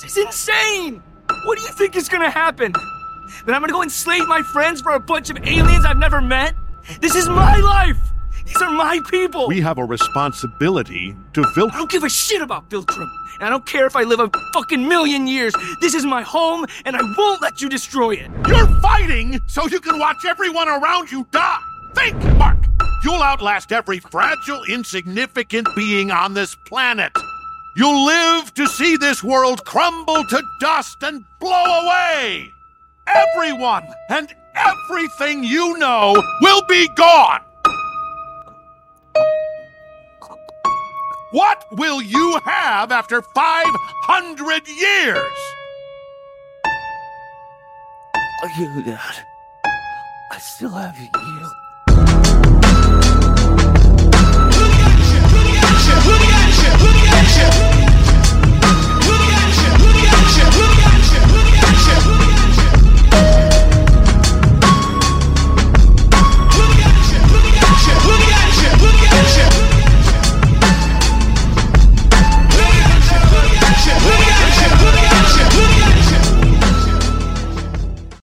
It's insane! What do you think is gonna happen? That I'm gonna go enslave my friends for a bunch of aliens I've never met? This is my life! These are my people! We have a responsibility to Viltrum. I don't give a shit about Viltrum. And I don't care if I live a fucking million years. This is my home, and I won't let you destroy it. You're fighting so you can watch everyone around you die! Think, Mark! You'll outlast every fragile, insignificant being on this planet. You'll live to see this world crumble to dust and blow away! Everyone and everything you know will be gone! What will you have after 500 years? You, Dad. I still have you.